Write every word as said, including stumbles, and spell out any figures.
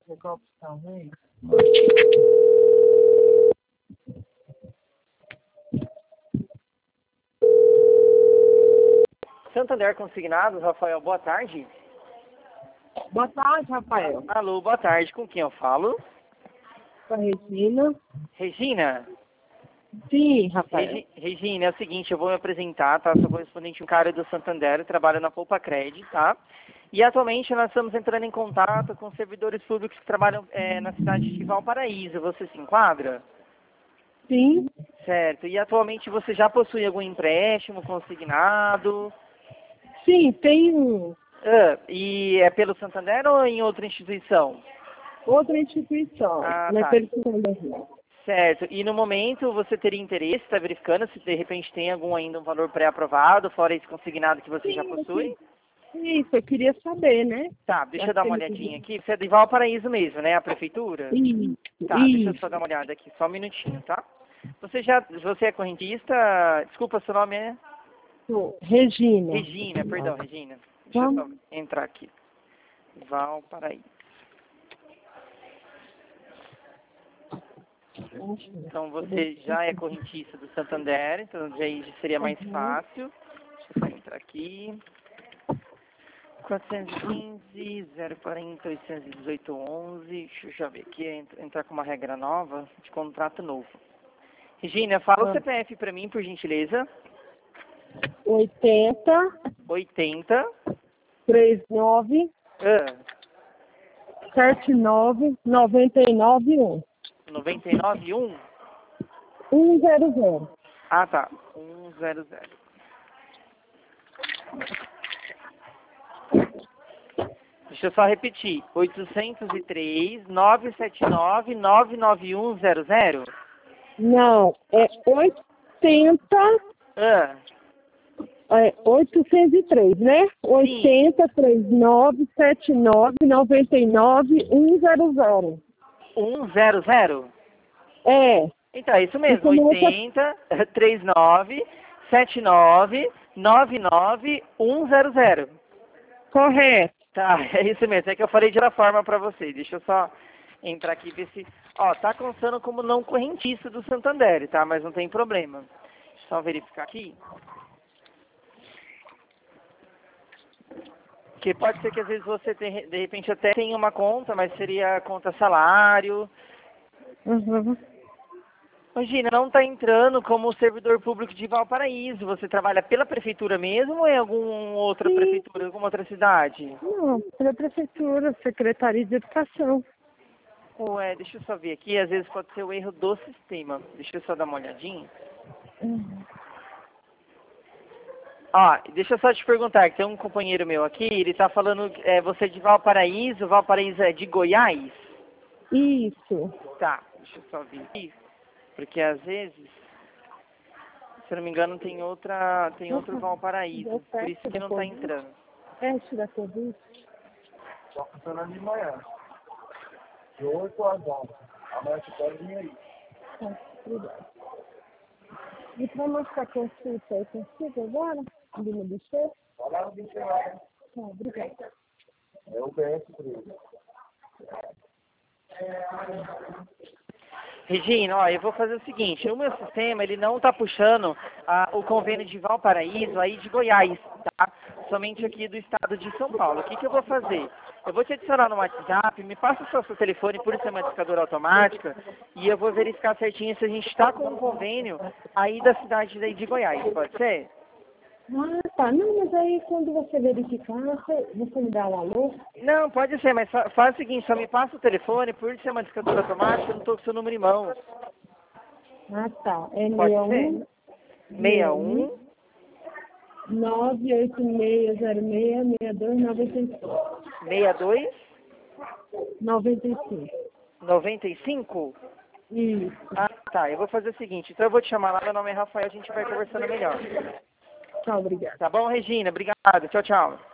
Qual opção, hein? Santander Consignados, Rafael, boa tarde. Boa tarde, Rafael. Alô, boa tarde. Com quem eu falo? Com a Regina. Regina? Sim, Rafael. Regi Regina, é o seguinte, eu vou me apresentar, tá? Sou correspondente um cara do Santander, trabalho na Poupa Cred, tá? E atualmente nós estamos entrando em contato com servidores públicos que trabalham é, na cidade de Valparaíso. Você se enquadra? Sim. Certo. E atualmente você já possui algum empréstimo consignado? Sim, tem um. Ah, e é pelo Santander ou em outra instituição? Outra instituição. Ah, Não é tá. pelo Santander. Certo. E no momento você teria interesse, está verificando se de repente tem algum ainda um valor pré-aprovado, fora esse consignado que você Sim, já possui? Isso, eu queria saber, né? Tá, deixa eu dar uma olhadinha aqui. Você é de Valparaíso mesmo, né? A prefeitura? Isso, Tá, deixa eu isso. só dar uma olhada aqui, só um minutinho, tá? Você já, você é correntista? Desculpa, seu nome é? Regina. Regina, perdão, Regina. Deixa eu só entrar aqui. Valparaíso. Então você já é correntista do Santander, então já aí seria mais fácil. Deixa eu só entrar aqui. quatrocentos e quinze, zero quarenta, oitocentos e dezoito, onze. Deixa eu já ver aqui, entrar com uma regra nova de contrato novo. Regina, fala o C P F para mim, por gentileza. oitenta, oitenta. trinta e nove, Ah, setenta e nove, noventa e nove, um. noventa e nove, um. um zero zero. Ah, tá. um zero zero. Deixa eu só repetir. oitocentos e três, novecentos e setenta e nove, novecentos e noventa e um zero zero. Não, é oitenta, Ah, é oitocentos e três, né? oitenta, trinta e nove, setenta e nove, noventa e nove, um zero zero. um zero zero? É. Então, é isso mesmo. Isso oitenta, trinta e nove, setenta e nove, noventa e nove, um zero zero. Correto. Tá, é isso mesmo. É que eu falei de outra forma para você. Deixa eu só entrar aqui e ver se... Ó, tá constando como não correntista do Santander, tá? Mas não tem problema. Só verificar aqui. Porque pode ser que às vezes você, tem, de repente, até tenha uma conta, mas seria conta salário. Uhum. Imagina, não está entrando como servidor público de Valparaíso. Você trabalha pela prefeitura mesmo ou em alguma outra Sim. prefeitura, alguma outra cidade? Não, pela prefeitura, Secretaria de Educação. Ué, deixa eu só ver aqui. Às vezes pode ser o erro do sistema. Deixa eu só dar uma olhadinha. Uhum. Ó, deixa eu só te perguntar, que tem um companheiro meu aqui, ele está falando, é, você é de Valparaíso, Valparaíso é de Goiás? Isso. Tá, deixa eu só ver aqui, porque às vezes, se eu não me engano, tem outra, tem outro Valparaíso, por isso que não está entrando. Teste da Covid. Só funcionando de manhã. De oito às onze. Amanhã você pode vir aí. Tá, obrigada. E para mostrar a consulta, eu consigo agora? Ali no bicheiro? Vai lá no bicho lá. Tá, obrigada. É o B S treze. Regina, ó, eu vou fazer o seguinte, o meu sistema, ele não está puxando ah, o convênio de Valparaíso aí de Goiás, tá? Somente aqui do estado de São Paulo. O que que eu vou fazer? Eu vou te adicionar no WhatsApp, me passa só seu telefone por ser uma discadora automática e eu vou verificar certinho se a gente está com um convênio aí da cidade daí de Goiás, pode ser? Ah, tá. Não, mas aí quando você verificar, você, você me dá um alô? Não, pode ser, mas fa faz o seguinte, só me passa o telefone, por ser uma discadora automática, eu não estou com o seu número em mãos. Ah, tá. É Pode sessenta e um, ser? sessenta e um, nove oito seis zero seis, seis dois nove cinco. sessenta e dois, noventa e cinco. noventa e cinco? Isso. Ah, tá. Eu vou fazer o seguinte. Então eu vou te chamar lá. Meu nome é Rafael. A gente vai conversando melhor. Tchau, obrigada. Tá bom, Regina? Obrigado. Tchau, tchau.